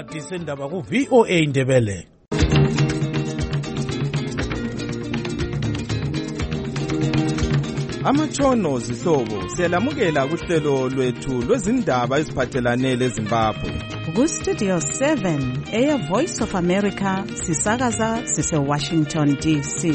isikhathi sendaba ku-VOA Indebele. Amatshono zihlobo siyalamukela kuhlelo lwethu lwezindaba eziphathelane leZimbabwe. Ku-Studio 7 Air Voice of America sisakaza sise-Washington DC.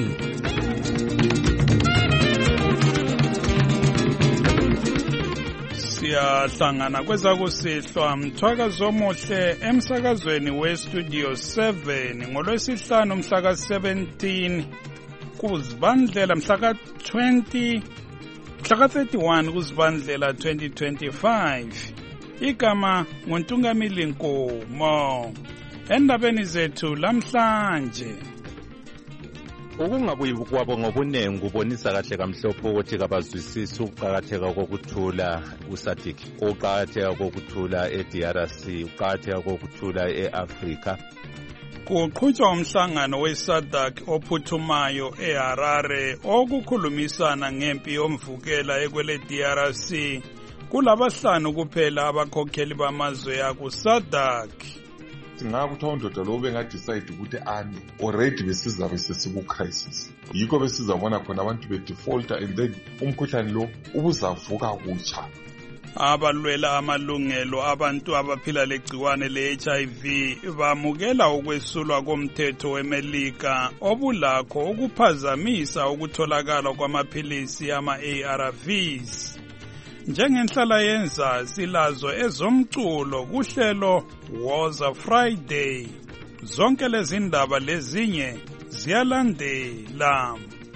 Siyahlangana kwezakusihlwa mthwakazi omuhle emsakazweni we-Studio 7 ngolwesihlanu mhla ka-17 kuzibandlela mhla ka-31 kuzibandlela 2025. Igama nguNtungamili Nkomo. Endabeni zethu lamhlanje, ukungabuyi kwabo ngobunengi kubonisa kahle kamhlophe ukuthi kabazwisisi ukuqakatheka kokuthula kuSADC, ukuqakatheka kokuthula eDRC, ukuqakatheka kokuthula eAfrika. kuqhutshwa umhlangano we-SADC ophuthumayo eHarare okukhulumisana ngempi yomvukela ekwele DRC. Kulabahlanu kuphela abakhokheli bamazwe aku-SADC. Singakuthiwa undoda lo bengadecide ukuthi ame already besizabe sesiku-crisis, yikho besizabona khona abantu bedefaulta and then umkhuhlane lo ubuzavuka kutsha. Abalwela amalungelo abantu abaphila legciwane le-HIV bamukela ukwesulwa komthetho weMelika obulakho ukuphazamisa ukutholakala kwamaphilisi ama-ARVs. Njengenhlala yenza silazo ezomculo kuhlelo Woza Friday. Zonke lezi ndaba lezinye ziyalandela.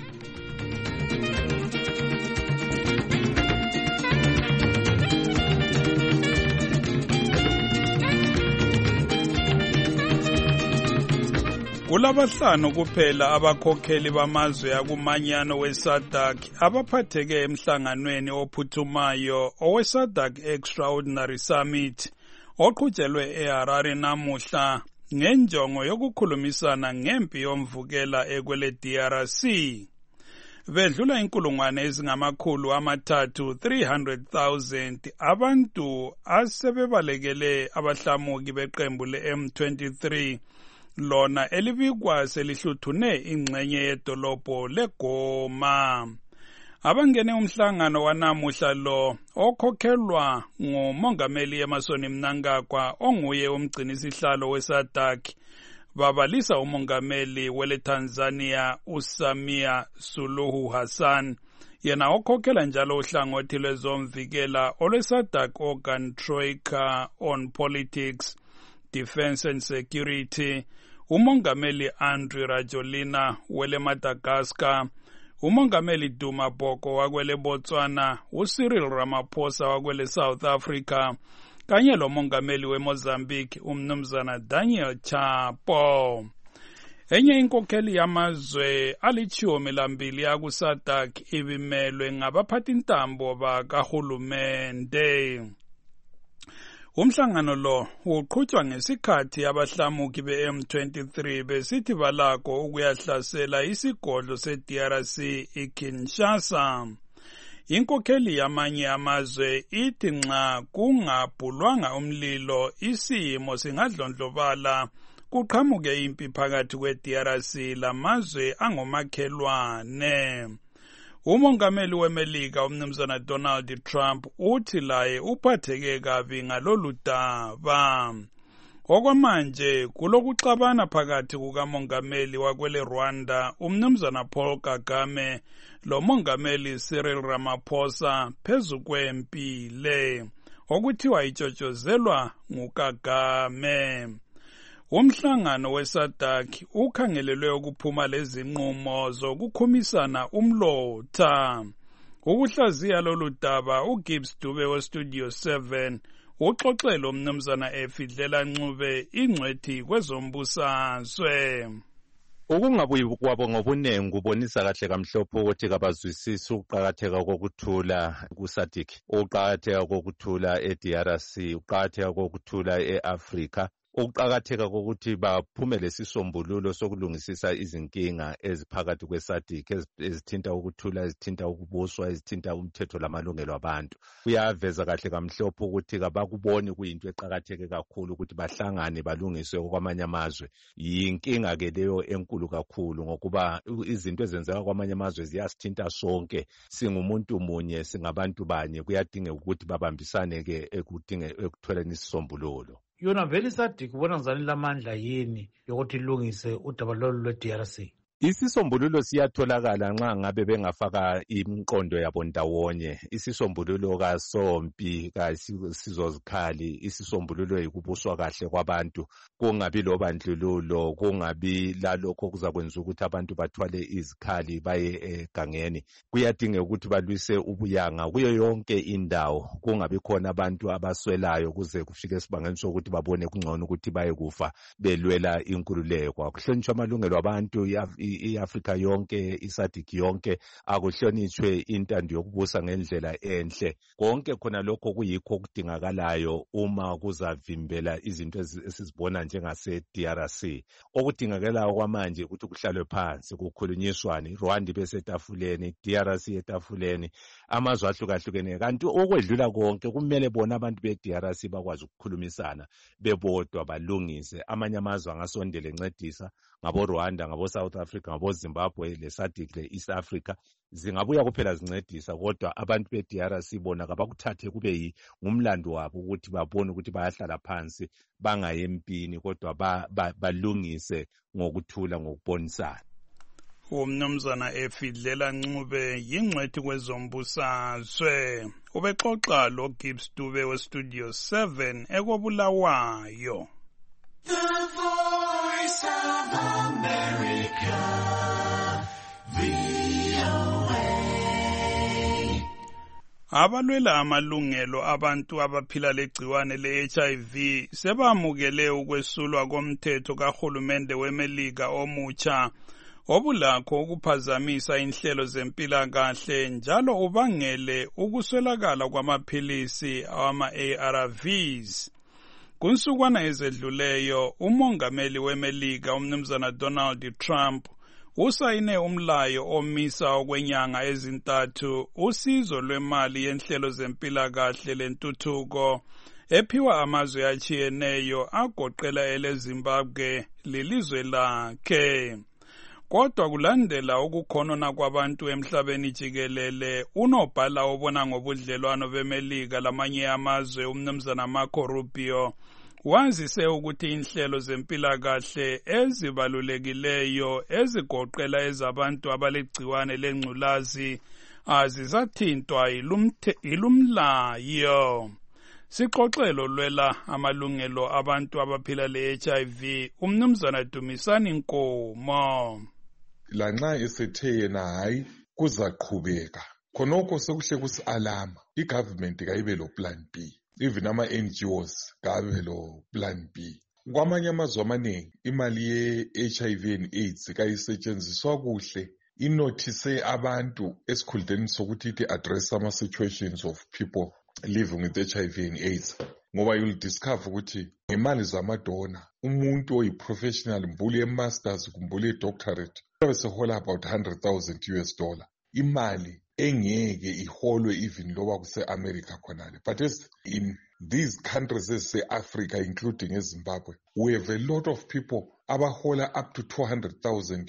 Kulabahlanu kuphela abakhokheli bamazwe akumanyano we-SADC abaphatheke emhlanganweni ophuthumayo owe-SADC Extraordinary Summit oqhutshelwe eHarare namuhla ngenjongo yokukhulumisana ngempi yomvukela ekwele DRC. Bedlula inkulungwane ezingamakhulu amathathu 300,000 abantu asebebalekele abahlamuki beqembu le-M23 lona elibikwa selihluthune ingxenye yedolobho leGoma. Abangene umhlangano wanamuhla lo okhokhelwa ngumongameli Emmerson Mnangagwa onguye umgcinisihlalo we-SADC babalisa umongameli wele Tanzania uSamia Suluhu Hassan, yena okhokhela njalo uhlangothi lwezomvikela olwe-SADC Organ Troika on Politics, Defense and Security, umongameli Andry Rajoelina wele Madagascar, umongameli Duma Boko wakwele Botswana, uCyril Ramaphosa wakwele South Africa, kanye lomongameli weMozambique umnumzana Daniel Chapo. Enye inkokheli yamazwe ali-12 aku-SADC ibimelwe ngabaphathintambo bakahulumende. Umhlangano lo uqhutshwa ngesikhathi abahlamuki be-M23 besithi balakho ukuyahlasela isigodlo se-DRC iKinshasa. Inkokheli yamanye amazwe ithi nxa kungabhulwanga umlilo isimo singadlondlobala kuqhamuke impi phakathi kwe-DRC lamazwe angomakhelwane. Umongameli weMelika umnumzana Donald Trump uthi laye uphatheke kabi ngalolu daba. Okwamanje kulokuxabana phakathi kukamongameli wakwele Rwanda umnumzana Paul Kagame lomongameli Cyril Ramaphosa phezu kwempi le okuthiwa itshotshozelwa nguKagame. Umhlangano we-SADC ukhangelelwe ukuphuma lezinqumo zokukhumisana umlotha. Ukuhlaziya lolu daba uGibbs Dube we-Studio 7 uxoxela umnumzana Efidlela Ncube ingcwethi kwezombusazwe. Ukungabuyi kwabo ngobunengi kubonisa kahle kamhlophe ukuthi kabazwisisi ukuqakatheka kokuthula kuSADC, ukuqakatheka kokuthula eDRC, ukuqakatheka kokuthula eAfrika. ukuqakatheka kokuthi baphume lesisombululo sokulungisisa izinkinga eziphakathi kwe-SADC ezithinta ukuthula, ezithinta ukubuswa, ezithinta umthetho lamalungelo abantu. Kuyaveza kahle kamhlophe ukuthi kabakuboni kuyinto eqakatheke kakhulu ukuthi bahlangane balungiswe kwamanye amazwe. Yinkinga-ke leyo enkulu kakhulu ngokuba izinto ezenzeka kwamanye amazwe ziyasithinta sonke. Singumuntu munye, singabantu banye, kuyadingeka ukuthi babambisane-ke ekutholeni isisombululo. Yona vele i-SADC kubona ngizani lamandla yini yokuthi ilungise udaba lolu lwe-DRC? Isisombululo siyatholakala nxa ngabe bengafaka imqondo yabo ndawonye. Isisombululo kasompi kasizozikhali, isisombululo yikubuswa kahle kwabantu, kungabi lobandlululo, kungabi lalokho kuzakwenza ukuthi abantu bathwale izikhali baye egangeni. Kuyadingeka ukuthi balwise ubuyanga kuyo yonke indawo, kungabi khona abantu abaswelayo kuze kufike esibangeni sokuthi babone kungcono ukuthi baye kufa belwela inkululeko. Akuhlonitshwe amalungelo abantu, i-Afrika yonke, i-SADC yonke, akuhlonitshwe intando yokubusa ngendlela enhle. Konke khona lokho kuyikho okudingakalayo uma kuzavimbela izinto esizibona njengase-DRC. Okudingakalayo kwamanje ukuthi kuhlalwe phansi kukhulunyiswane, Rwanda ibe setafuleni, DRC etafuleni, amazwe ahlukahlukene. Kanti okwedlula konke kumele bona abantu be-DRC bakwazi ukukhulumisana bebodwa balungise. Amanye amazwe angasondela encedisa, ngabo Rwanda, ngabo South Africa, ngabo Zimbabwe, le-SADC, le-East Africa, zingabuya kuphela zincedisa, kodwa abantu be-DRC bona kabakuthathe kube ngumlando wabo ukuthi babone ukuthi bayahlala phansi bangaye empini, kodwa balungise ngokuthula, ngokubonisana. Umnumzana Efidlela Ncube yingcwethi kwezombusazwe ubexoxa lo Gibbs Dube we-Studio 7 ekobulawayo. The Voice of America, VOA. Abalwela amalungelo abantu abaphila legciwane le-HIV sebamukele ukwesulwa komthetho kahulumende weMelika omutsha obulakho ukuphazamisa inhlelo zempilakahle njalo ubangele ukuswelakala kwamaphilisi ama-ARVs. Kunsukwana ezedluleyo, umongameli weMelika umnumzana Donald Trump usayine umlayo omisa okwenyanga ezintathu usizo lwemali yenhlelo zempilakahle lentuthuko ephiwa amazwe atshiyeneyo agoqela eleZimbabwe lilizwe lakhe. Kodwa kulandela ukukhonona kwabantu emhlabeni jikelele, unobhala obona ngobudlelwano beMelika lamanye amazwe umnumzana Marco Rubio wazise ukuthi inhlelo zempilakahle ezibalulekileyo ezigoqela ezabantu abalegciwane lengculazi azisathintwa ilumlayo. Sixoxelo lwela amalungelo abantu abaphila le-HIV umnumzana Dumisani Nkomo. Lanxa esethe yena hayi kuzaqhubeka khonokho sekuhle kusi-alama, i-government kayibe lo plan B, even ama-NGOs kabe lo plan B. Kwamanye amazwe amaningi imali ye-HIV and AIDS kayisetshenziswa kuhle, inothise abantu esikhundleni sokuthi ithi address ama-situations of people living with HIV and AIDS. Ngoba you'll discover ukuthi ngemali zamadona umuntu oyi-professional mbuli ye-masters kumbuli ye-doctorate babe sehola about $100,000. Imali engeke iholwe even loba kuse-America khonale. But as in these countries ezise-Africa including eZimbabwe, we have a lot of people abahola up to $200,000,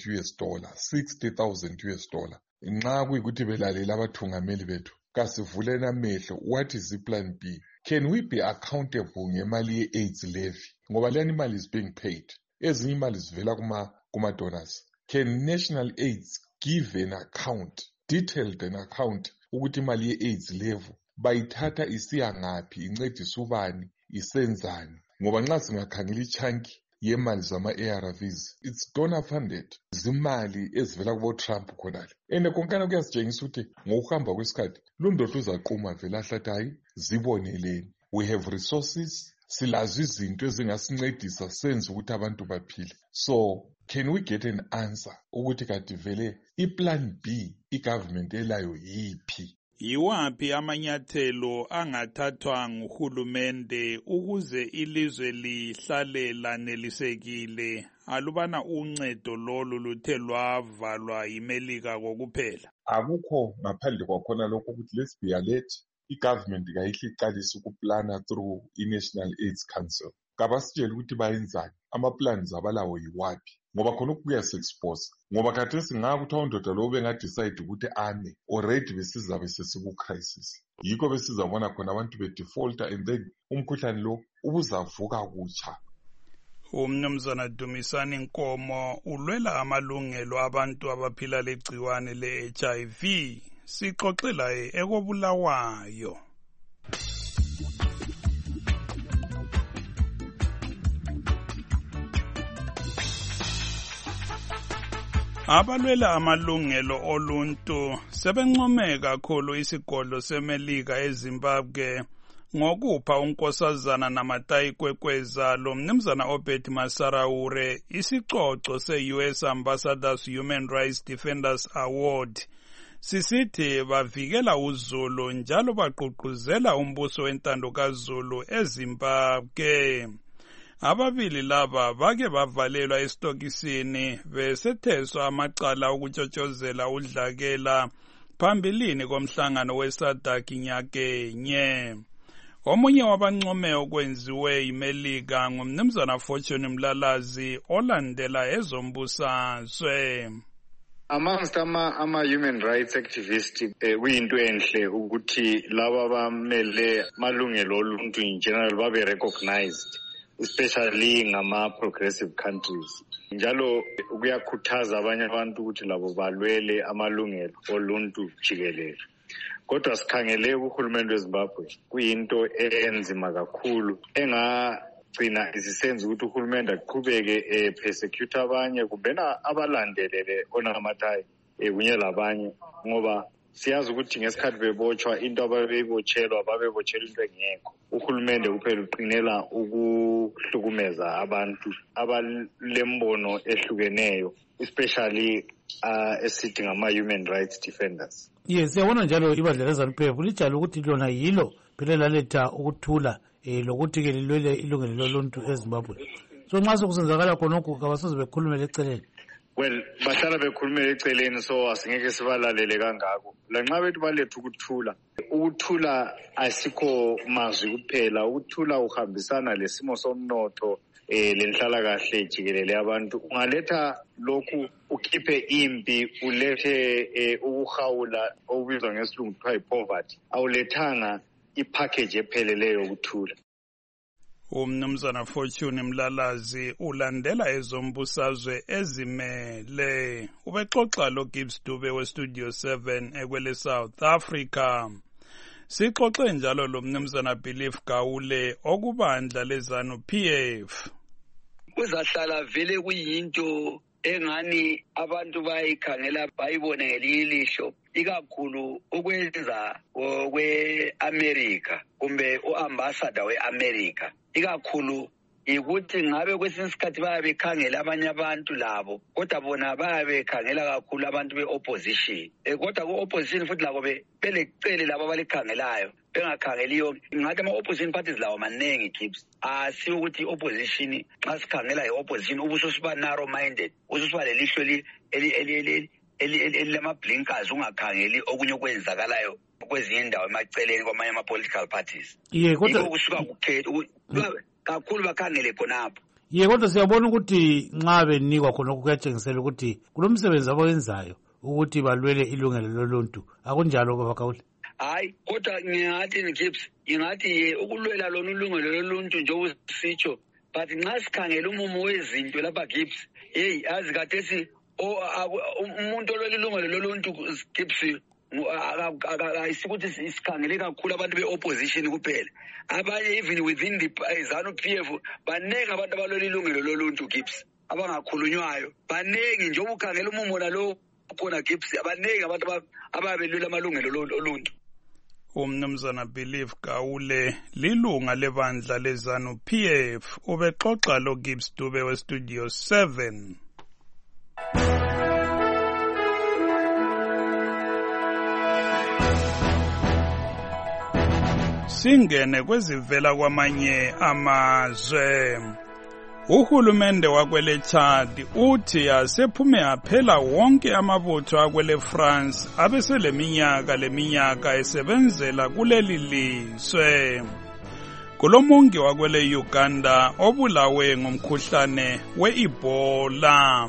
$60,000. Nxa kuyikuthi belalela abathungameli bethu, kasivuleni amehlo, what is the plan B? Can we be accountable ngemali ye-AIDS levy? Ngoba leni imali is being paid. Ezinye imali zivela kuma-donors. Can National AIDS give an account, detailed an account, ukuthi imali ye-AIDS levy bayithatha isiya ngaphi, incedisa ubani, isenzani? Ngoba nxa singakhangela i-chunky yemali zama-ARVs, it's donor funded. Zimali ezivela kubo Trump khonale. Ende konkana kuyasitshengisa ukuthi ngokuhamba kwesikhathi lundoda uzaquma vele ahlathi hayi ziboneleni. We have resources, silazo izinto ezingasincedisa senze ukuthi abantu baphile. So can we get an answer ukuthi kati vele i-plan B i-government elayo yiphi? Yiwaphi amanyathelo angathathwa nguhulumende ukuze ilizwe lihlale lanelisekile alubana uncedo lolu luthe lwavalwa yiMelika kokuphela? Akukho ngaphandle kwakhona lokho ukuthi let's be alert, i-government kayihle iqalise ukuplana through i-National AIDS Council. Kabasitshela ukuthi bayenzani, ama-plans abalawo yiwaphi, ngoba khona kuyase-expose. Ngoba khathesi ngakuthi awundoda lo bengadecide ukuthi ame, already besizabe sesiku-crisis. Yikho besizabona khona abantu be-defaulter and then umkhuhlane lo ubuzavuka kutsha. Umnumzana Dumisani Nkomo ulwela amalungelo abantu abaphila legciwane le-HIV. Sixoxela ekobulawayo. Abalwela amalungelo oluntu sebencome kakhulu isigodlo seMelika eZimbabwe ngokupha unkosazana Namatai Kwekweza lo mnumzana Obed Masaraure isicoco se-US Ambassadors Human Rights Defenders Award. Sisithi bavikela uzulu njalo bagqugquzela umbuso wentando kaZulu eZimbabwe. Ababili laba bake bavalelwa esitokisini besetheswa amacala okutshotshozela udlakela phambilini komhlangano weSADC nyakenye. Omunye wabancome okwenziwe yiMelika ngumnumzana Fortune Mlalazi olandela ezombusazwe. Amongst ama-human rights activists kuyinto enhle ukuthi laba abamele malungelo oluntu in general babe recognized, especially ngama-progressive countries. Njalo kuyakhuthaza abanye abantu ukuthi labo balwele amalungelo oluntu jikelele. Kodwa sikhangele kuhulumende weZimbabwe kuyinto enzima kakhulu engagcina isisenza ukuthi uhulumende aqhubeke persecute abanye kumbena abalandelele onamatai kunye labanye, ngoba siyazi ukuthi ngesikhathi bebotshwa into ababeyibotshelwa babebotshelwa into engekho. Uhulumende kuphela uqinela ukuhlukumeza abantu abalembono ehlukeneyo, especially esithi ngama-human rights defenders. Yes, siyabona njalo ibandla leZANU-PF lijalo ukuthi lona yilo phela laletha ukuthula lokuthi-ke lilwele ilungelo loluntu eZimbabwe. So nxa sokusenzakala khonokho kabasoze bekhulumele eceleni. Well, bahlala bekhulumela eceleni, so asingeke sibalalele kangako. Lanxa bethu baletha ukuthula. Ukuthula asikho mazwi kuphela, ukuthula uhambisana lesimo somnotho lenhlala kahle jikelele abantu. Ungaletha lokhu ukhiphe impi, ulethe ukuhawula okubizwa ngesilungu kuthiwa yi-poverty. Awulethanga ipackage epheleleyo yokuthula. Umnumzana Fortune Mlalazi ulandela ezombusazwe ezimele. Ubexoxa lo Gibbs Dube weStudio 7 ekwele South Africa. Sixoxe njalo lo mnumzana Belief Gawule okubandla leZANU-PF. Kuzahlala vele kuyinto engani abantu bayikhangela bayibone ngelinye ilihlo, ikakhulu ukwenza kwe-America kumbe u-ambassador we-America. Ikakhulu ikuthi ngabe kwesinye isikhathi bayabe bekhangela abanye abantu labo, kodwa bona bayabe bekhangela kakhulu abantu be-opposition. Kodwa ku-opposition futhi labo belecele labo abalikhangelayo, bengakhangeliyo. Ngathi ama-opposition parties lawo manengi Gibbs. Asiyo ukuthi i-opposition xa sikhangela i-opposition ubususiba narrow-minded, ususiba lelihlo elilama-blinkers, ungakhangeli okunye okwenzakalayo kwezinye indawo emaceleni kwamanye ama-political parties. Yiko kusuka kukhetha kakhulu bakhangele khonapho. Kodwa siyabona ukuthi nxa benikwa khonokho kuyatshengisela ukuthi kulomsebenzi abawenzayo ukuthi balwele ilungelo loluntu. Akunjalo baba Gawule? Hayi, kodwa ngingathi Gibbs, ingathi ukulwela lona ulungelo loluntu njengoba sisitsho, but nxa sikhangela umumo wezinto lapha Gibbs, azi kathesi umuntu olwela ilungelo loluntu Gibbs ayisikuthi sikhangele kakhulu abantu be-opposition kuphela. Abanye even within the ZANU-PF banengi abantu abalwela ilungelo loluntu Gibbs abangakhulunywayo, banengi njengoba ukhangela umumo nalo khona Gibbs, abanengi abantu ababelwela amalungelo oluntu. Umnumzana Belief Gawule lilunga lebandla leZANU-PF ubexoxa lo Gibbs Dube weStudio 7. singene kwezivela kwamanye amazwe. Uhulumende wakwele Chad uthi asephume aphela wonke amabutho akwele France leminyaka esebenzela kuleli lizwe. Kulomongi wakwele Uganda obulawe ngumkhuhlane we-Ebola.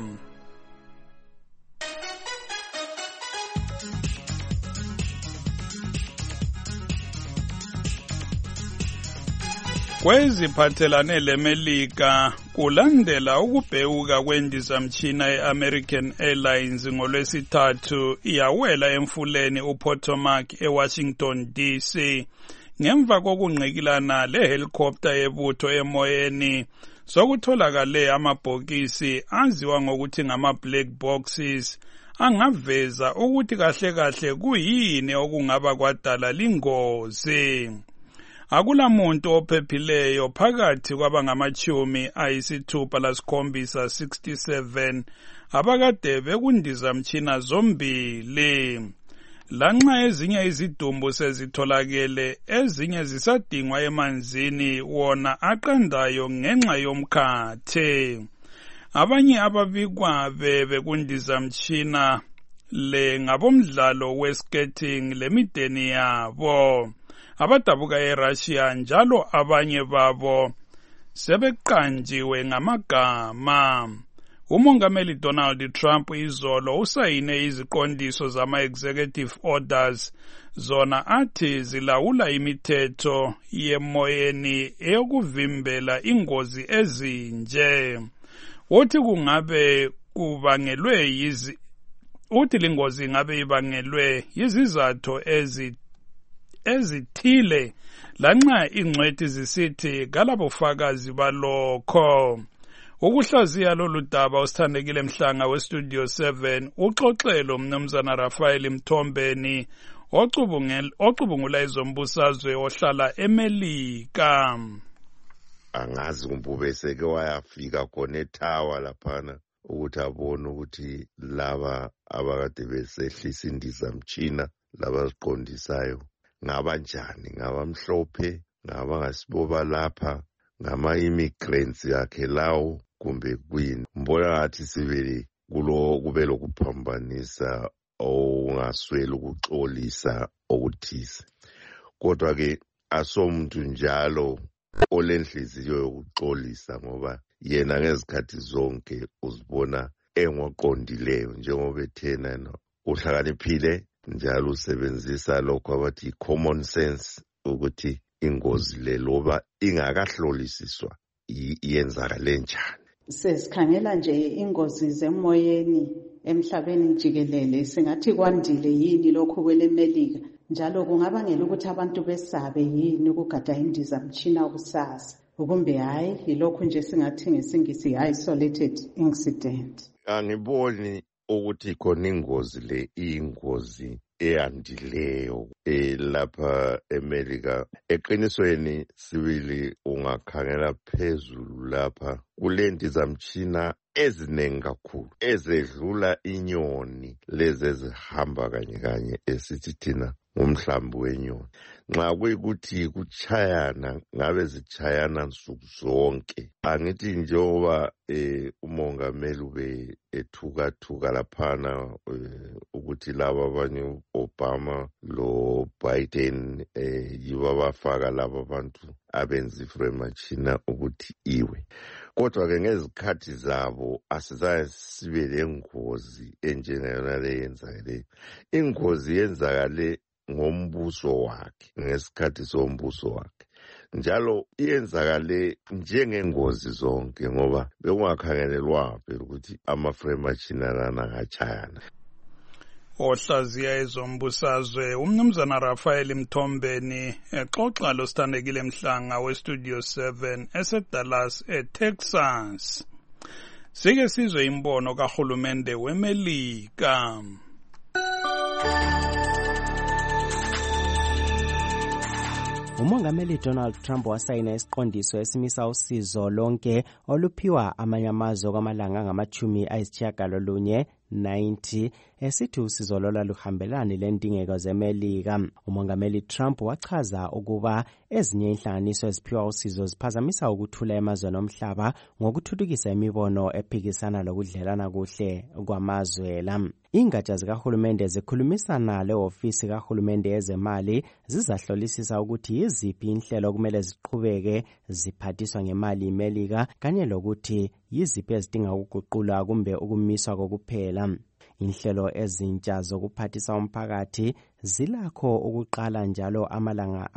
Kweziphathelane leMelika kulandela ukubhewuka kwendizamtshina ye-American Airlines ngolwesithathu iyawela emfuleni uPotomac eWashington DC ngemva kokungqikilana lehelicopter yebutho emoyeni. Sokutholakale amabhokisi aziwa ngokuthi ngama-black boxes angaveza ukuthi kahle kuyini okungaba kwadala lingozi. Akulamuntu ophephileyo phakathi kwabangamachumi ayisithupha lasikhombisa 67 abakade bekundizamtshina zombili. Lanxa ezinye izidumbu sezitholakele, ezinye zisadingwa emanzini wona aqandayo ngenxa yomkhathe. Abanye ababikwa bekundizamtshina le ngabomdlalo weskating lemideni yabo abadabuka eRussia, njalo abanye babo sebeqanjiwe ngamagama. Umongameli Donald Trump izolo usayine iziqondiso zama-executive orders zona athi zilawula imithetho yemoyeni eyokuvimbela ingozi ezinje. Uthi lingozi ingabe ibangelwe yizizathu ezithile, lanxa ingcwethi zisithi kalabofakazi balokho. Ukuhlaziya lolu daba usithandekile Mhlanga weStudio 7 uxoxelo mnumzana Rafael Mthombeni ocubungula izombusazwe ohlala eMelika. Angazi kumbube seke wayafika khona eTower laphana ukuthi abone ukuthi laba abakade besehlisa indizamtshina laba siqondisayo ngabanjani, ngabamhlophe, ngabangasiboba lapha, ngama-immigrants yakhe lawo kumbe kwini. Mbona ngathi sibili kube lokuphambanisa okungasweli ukuxolisa okuthize. Kodwa-ke asomuntu njalo olenhliziyo yokuxolisa, ngoba yena ngezikhathi zonke uzibona engoqondileyo njengoba ethena uhlakaniphile njalo usebenzisa lokho abathi common sense ukuthi ingozi le loba ingakahlolisiswa iyenzakale njani. Sesikhangela nje ingozi zemoyeni emhlabeni jikelele, singathi kwandile yini lokho kweleMelika, njalo kungabangela ukuthi abantu besabe yini ukugada indizamtshina kusasa, kumbe hayi yilokho nje singathi ngesingisi isolated incident. Angiboni ukuthi khona ingozi le iyingozi eyandileyo lapha eMelika. Eqinisweni sibili ungakhangela phezulu lapha kulendizamtshina eziningi kakhulu ezedlula inyoni lezi ezihamba kanye esithi thina ngumhlambi wenyoni. Nxa kuyikuthi kuchayana ngabe zichayana nsuku zonke. Angithi njengoba umongameli ube ethuka laphana ukuthi laba abanye Obama lo Biden yibo abafaka laba abantu abenza ifremachina ukuthi iwe. Kodwa-ke ngezikhathi zabo asizaye sibe lengozi enjengayona le yenzakale. Ingozi yenzakale ngombuso wakhe, ngesikhathi sombuso wakhe, njalo iyenzakale njengengozi zonke ngoba bekungakhangelelwa phela ukuthi amafremachina lana angachayana. Ohlaziya ezombusazwe umnumzana Rafael Mthombeni exoxa losithandekile Mhlanga weStudio 7 eseDallas eTexas. Sike sizwe imbono kahulumende weMelika. Umongameli Donald Trump wasayina isiqondiso esimisa usizo lonke oluphiwa amanye amazwe kwamalanga ngama-90 esithi usizo lola luhambelani lendingeko zeMelika. Umongameli Trump wachaza ukuba ezinye inhlanganiso eziphiwa usizo ziphazamisa ukuthula emazweni omhlaba ngokuthuthukisa imibono ephikisana lokudlelana kuhle kwamazwe la. Ingatsha zikahulumende zikhulumisana le-ofisi kahulumende yezemali zizahlolisisa ukuthi yiziphi inhlelo kumele ziqhubeke ziphathiswa ngemali iMelika kanye lokuthi yiziphi ezidinga ukuguqulwa kumbe ukumiswa kokuphela. Inhlelo ezintsha zokuphathisa umphakathi zilakho ukuqala njalo amalanga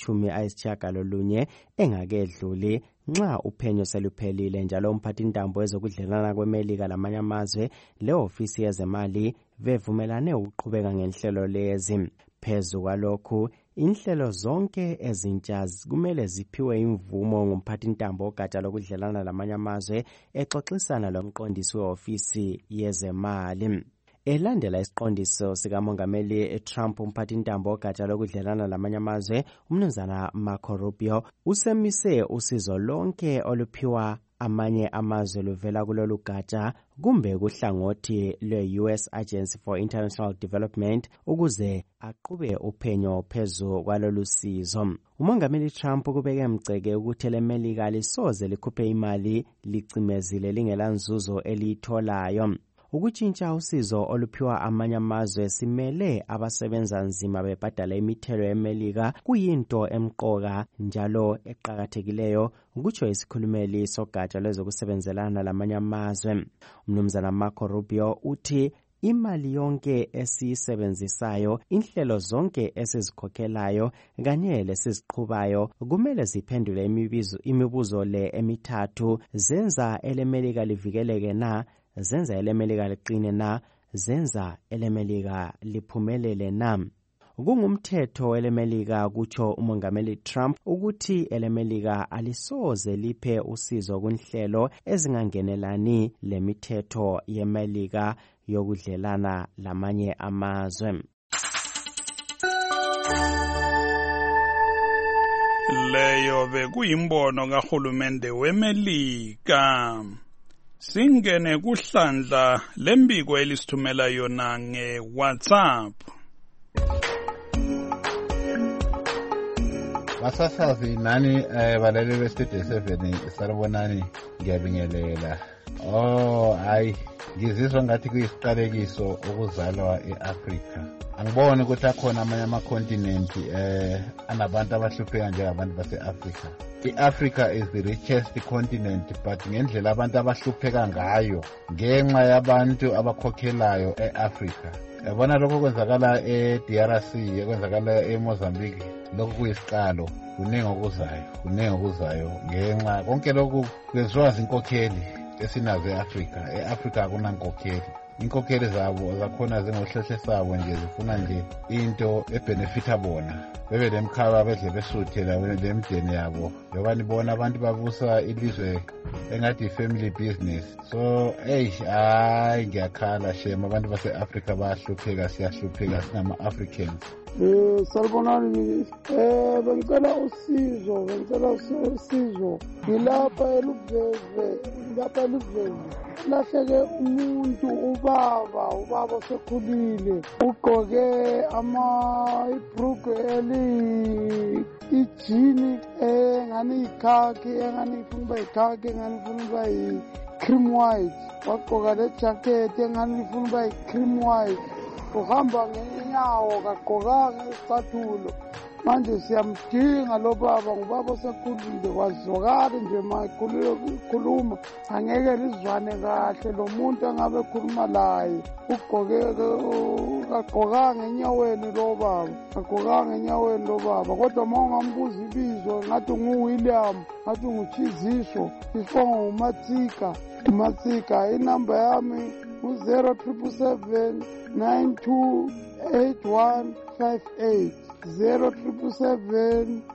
angama-90 engakedluli nxa uphenyo seluphelile njalo umphathintambo wezokudlelana kweMelika lamanye amazwe le-ofisi yezemali bevumelane ukuqhubeka ngenhlelo lezi. Phezu kwalokhu, inhlelo zonke ezintsha kumele ziphiwe imvumo ngumphathintambo wogatsha lokudlelana lamanye amazwe exoxisana lomqondisi we-ofisi yezemali. Elandela isiqondiso sikamongameli Trump, umphathintambo wogatsha lokudlelana lamanye amazwe umnumzana Marco Rubio usemise usizo lonke oluphiwa amanye amazwe luvela kulolu gatsha kumbe kuhlangothi lwe-US Agency for International Development ukuze aqhube uphenyo phezu kwalolu sizo. Umongameli Trump kubeke mceke ukuthi leMelika lisoze likhuphe imali licimezile lingela nzuzo eliyitholayo. Ukutshintsha usizo oluphiwa amanye amazwe simele abasebenza nzima bebhadala imithelo yeMelika kuyinto emqoka njalo eqakathekileyo, kutsho isikhulumeli sogatsha lwezokusebenzelana lamanye amazwe. Umnumzana Marco Rubio uthi imali yonke esiyisebenzisayo, inhlelo zonke esizikhokhelayo kanye lesiziqhubayo kumele ziphendule imibuzo le emithathu: zenza eleMelika livikeleke na? Zenza eleMelika liqine na? Zenza eleMelika liphumelele na? Kungumthetho eleMelika, kutsho umongameli Trump, ukuthi eleMelika alisoze liphe usizo kunhlelo ezingangenelani lemithetho yeMelika yokudlelana lamanye amazwe. Leyo bekuyimbono kahulumende weMelika. Singene kuhlandla lembiko elisithumela yona nge-WhatsApp. Basasazi nani balele bestudio 7 saribonani, ngiyabingelela. Hayi, ngizizwa ngathi kuyisiqalekiso ukuzalwa eAfrika. Angiboni ukuthi akhona amanye amakontinenti anabantu abahlupheka njengabantu base-Afrika. I-Africa is the richest continent, but ngendlela abantu abahlupheka ngayo ngenxa yabantu abakhokhelayo e-Afrika. Yabona lokho kwenzakala e-DRC, kwenzakala eMozambique, lokho kuyisiqalo. Kuningi okuzayo ngenxa konke lokhu kwenziwa zinkokheli esinazo e-Afrika. E-Afrika akunankokheli. Inkokheli zabo zakhona zingohlehle sabo nje, zifuna nje into ebenefita bona. Bebe lemkhaba bedle besuthe lemdeni yabo. Njengoba nibona abantu babusa ilizwe engathi i-family business. So hayi ngiyakhala shema, abantu base-Afrika bayahlupheka, siyahlupheka singama-Africans. Salibonani, bengicela usizo ngilapha eluveve lahleke umuntu, ubaba osekhulile, ugqoke ibhrugu ijini engani yikhakhi, engani ifuna uba yikhakhi, engani ifuna uba yi-cream white, wagqoka lejaketi engani ifuna uba yi-cream white, uhamba ngenyawo kagqokanga isicathulo. Manje siyamdinga lo baba, ngubaba osekhulile, wazwakali nje makhuluma, angeke lizwane kahle lo muntu angabe ekhuluma laye. Kagqokanga enyaweni lo baba, kodwa ma ungambuza ibizo ngathi ngu-William, ngathi nguChizisho, ifongo uMatsika. Inamba yami u-0777 928158, 0777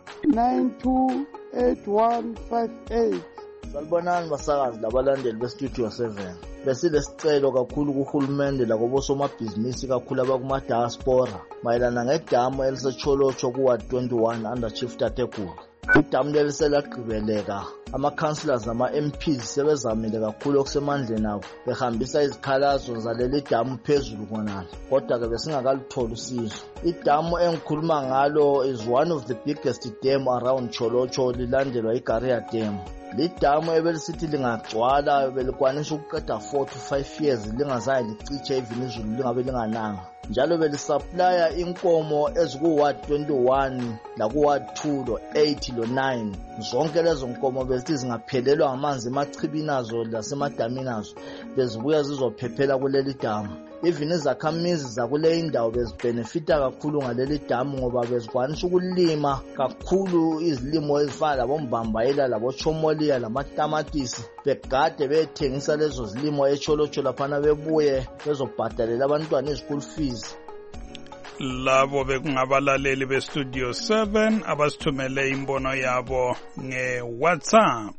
928158. Salibonani basakazi labalandeli bestudio 7. Besilesicelo kakhulu kuhulumende lakobosomabhizinisi kakhulu abakuma-diaspora mayelana ngedamu elisecholotsho kuward 21 under Chief Tatekulu. idamu leli selagqibeleka. Ama-councillors nama-MPs sebezamile kakhulu okusemandleni abo behambisa izikhalazo zaleli damu phezulu khonale, kodwa-ke besingakalitholi usizo. Idamu engikhuluma ngalo is one of the biggest dam around Cholocho, lilandelwa iGaria Dam. Lidamu ebelisithi lingagcwala belikwanisa ukuqeda 4 to 5 years lingazange liciche even izulu lingabe lingananga. Njalo belisuplya inkomo eziku-Ward 21 laku-Ward 2 lo-8 lo-9. Zonke lezo nkomo bezithi zingaphelelwa ngamanzi emachibini azo lasemadamini azo bezibuya zizophephela kuleli damu. Even izakhamizi zakule indawo bezibhenefita kakhulu ngaleli damu ngoba bezikwanisa ukulima kakhulu izilimo ezifana labombambayela labochomolia lamatamatisi begade bethengisa lezo zilimo eCholocho laphana bebuye bezobhadalela abantwana i-school fees. Labo bekungabalaleli bestudio 7 abasithumele imbono yabo nge-WhatsApp.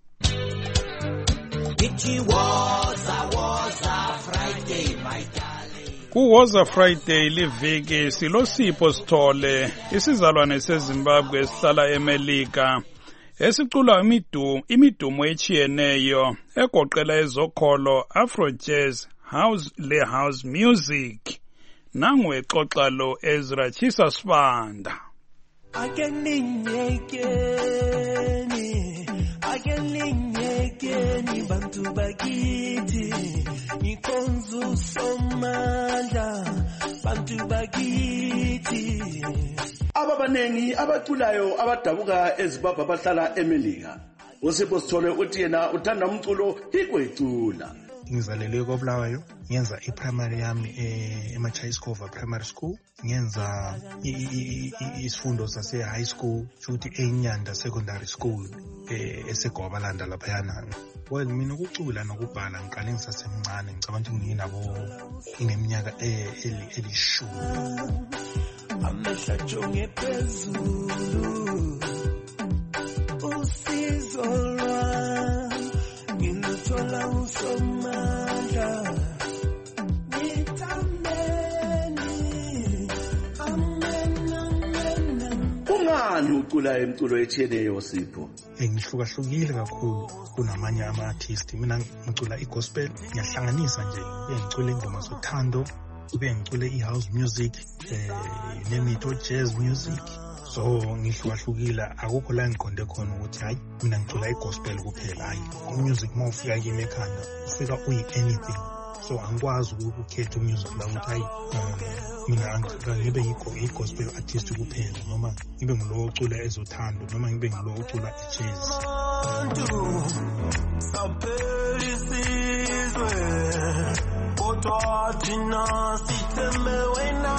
Kuwoza Friday liviki silosipho Sithole, isizalwane seZimbabwe esihlala eMelika, esicula imidumo echiyeneyo egoqela ezokholo, Afro jazz, house music. Nangu exoxa lo Ezra Chisa Sibanda. Akelinyekeni bantu bakithi ngikhonza somandla bantu bakithi. Ababanengi abaculayo abadabuka eZimbabwe abahlala eMelika. uSipho Sithole uthi yena uthanda umculo ikwecula. Ngizalelwe koBulawayo, ngenza iprimary yami eMachayiskhova Primary School, ngenza isifundo sase high school futhi eNyanda Secondary School eseGoba landa lapha yana. Well, mina ukucula nokubhala ngiqale ngisasemncane, ngicabanga ukuthi nginabo ineminyaka elishumi. Amehla jonge phezulu usizo lwami ngiluthola usomandla Kungani ucula imculo echiyeneyo Sipho? Ngihlukahlukile kakhulu kunamanye ama-artist. Mina ngicula igospel, ngiyahlanganisa nje, ngicula ingoma zothando, ngicula i-house music, nemito jazz music. So ngihlukahlukile, akukho la ngiqonde khona ukuthi hayi mina ngicula igospel kuphela. Hayi, umusic mawufika kimi ekhanda ufika uyi-anything. So angikwazi ukukhetha umusic la ukuthi hayi mina ngibe i-gospel artist kuphela, noma ngibe ngulo ocula ezothando, noma ngibe ngulo ocula i-jazz. Kodwa thina sithembe wena,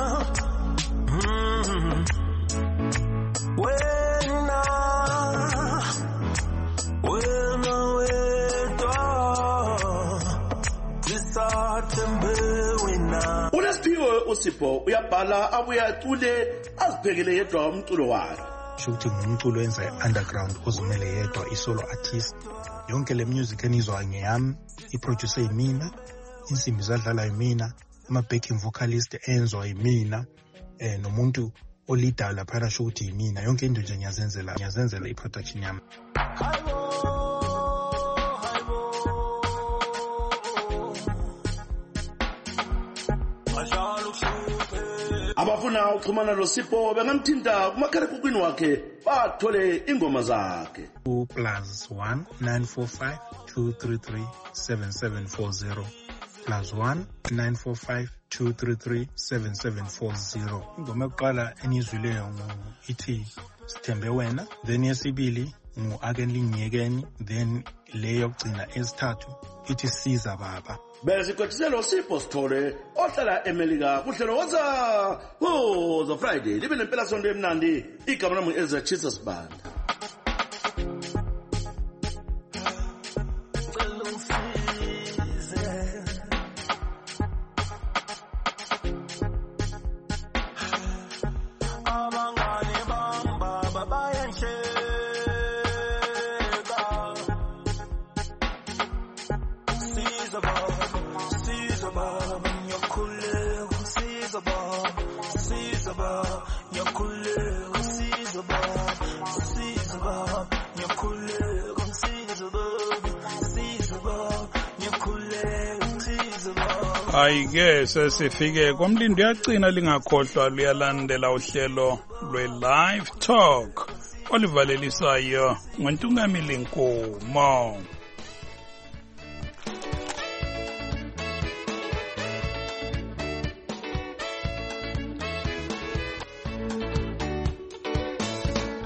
uNesiphiwe uSipho uyabhala abuye acule aziphekele yedwa umculo wakhe. Shukuthi ngumculo wenza underground ozimele yedwa, isolo artist. Yonke le music enizwa ngeyami, iproducer yimina, insimbi zadlala yimina, ama-backing vocalist enzwa yimina, nomuntu oleader laphana shukuthi yimina. Yonke into nje ngiyazenzela i-production yami. Abafuna ukuxhumana loSipho bengamthinta kumakhalekhukhwini wakhe bathole ingoma zakhe. +1 945 233 7740 +1 945 233 7740. Ingoma yokuqala enizwileyo ithi Sithembe Wena, then yesibili Akelinyekeni, then leyo yokugcina esithathu ithi Siza Baba. Besikothiselo Sipho Sithole ohlala eMelika kuhlelo woza Friday libe nempela sonto emnandi. Igama lami Ezra Chisa Sibanda. Siza ba, Ayike sesifike komlindo yagcina lingakhohlwa luyalandela uhlelo lwe-Live Talk olivalelisayo ngoNtungamili Nkomo.